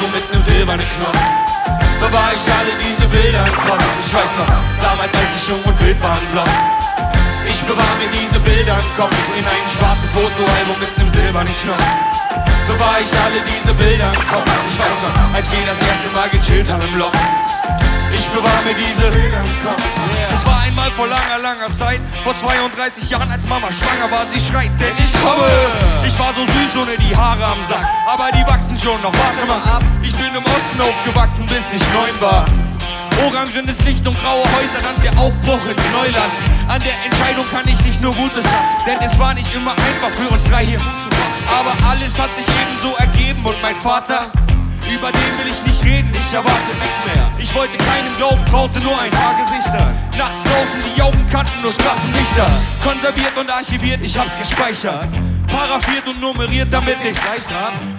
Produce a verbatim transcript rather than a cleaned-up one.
Fotoalbum mit nem silbernen Knopf. Bewahr ich alle diese Bilder im Kopf. Ich weiß noch, damals als ich jung und wild war im Block. Ich bewahr mir diese Bilder im Kopf in einem schwarzen Fotoalbum mit nem silbernen Knopf. Bewahr ich alle diese Bilder im Kopf. Ich weiß noch, als wir das erste Mal gechillt haben im Loft. Ich bewahr mir diese Bilder im Kopf. Es war einmal vor langer, langer Zeit, vor zweiunddreißig Jahren, als Mama schwanger war, sie schreit, denn ich komme. Ich war so süß ohne die Haare am Sack, aber die wachsen schon noch, warte mal ab. Ich bin im Osten aufgewachsen, bis ich neun war. Orangenes Licht und graue Häuser, dann der Aufbruch ins Neuland. An der Entscheidung kann ich nicht nur Gutes lassen, denn es war nicht immer einfach für uns drei hier Fuß zu fassen. Aber alles hat sich ebenso ergeben und mein Vater, über den will ich nicht reden, ich erwarte nichts mehr. Ich wollte keinem glauben, traute nur ein paar Gesichter. Nachts draußen die Augen kannten nur Straßenlichter. Konserviert und archiviert, ich hab's gespeichert. Paraphiert und nummeriert, damit ich's leicht hab.